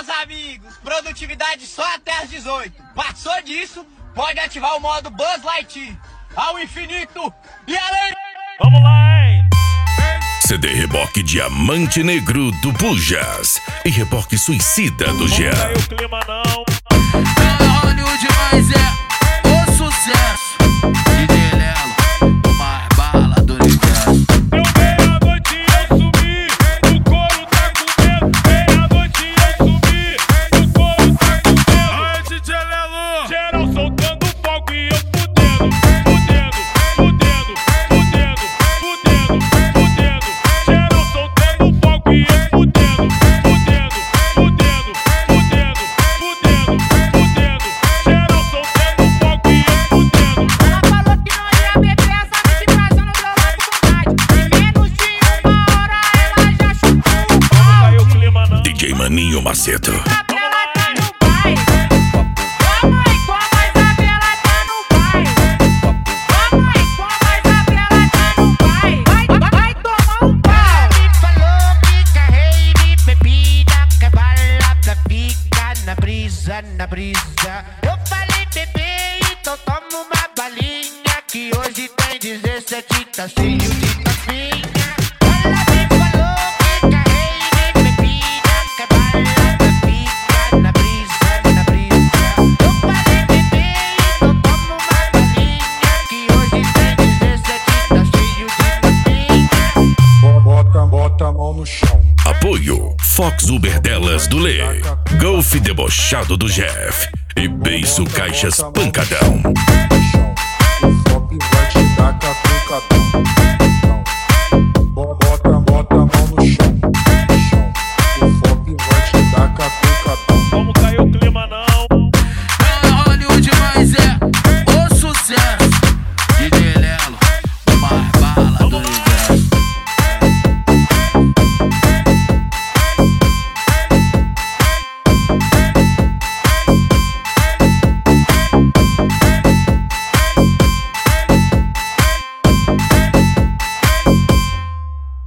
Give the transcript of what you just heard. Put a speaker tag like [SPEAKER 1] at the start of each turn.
[SPEAKER 1] meus amigos, produtividade só até as 18. Passou disso, pode ativar o modo Buzz Lightyear. Ao infinito e além.
[SPEAKER 2] Vamos lá, hein?
[SPEAKER 3] CD Reboque Diamante Negro do Pujas e Reboque Suicida do Jean.
[SPEAKER 2] Não caiu o clima não.
[SPEAKER 4] Hollywood, mas é o sucesso. DJ Lelo, o mais bala do universo.
[SPEAKER 2] Eu meia-noite eu subi, o couro tá com medo. Meia-noite eu subi, o couro tá com medo. Ai, DJ Lelo, geral soltando fogo e eu fudendo. Geral soltando fogo e eu fudendo. Geral soltando fogo e eu fudendo.
[SPEAKER 5] Ela falou que não ia beber, essa noite trazendo meu lado com vontade. Em menos de uma hora ela já chutou o
[SPEAKER 2] Não
[SPEAKER 5] balde.
[SPEAKER 2] caiu o clima não.
[SPEAKER 3] DJ Maninho Macedo.
[SPEAKER 5] Isabela tá no baile. Vamos aí, como a Isabela tá no baile. Vamos aí, como a Isabela tá no baile. Vai tomar um pau.
[SPEAKER 6] Me falou que carreire bebida, que bala pra ficar na brisa, na brisa. Eu falei, bebê, então toma uma balinha, que hoje tem 17, tá cheio de tapinha. Ela me falou que carreire bebida, que bala pra ficar na brisa, na brisa. Eu falei, bebê, então toma uma balinha, que hoje tem 17, tá cheio de tapinha.
[SPEAKER 7] Bota a mão no chão.
[SPEAKER 3] Apoio Fox Uber Delas do Lê, Golf Debochado do Jeff e Beiço Caixas Pancadão.
[SPEAKER 7] O Fop vai te dar catucadão.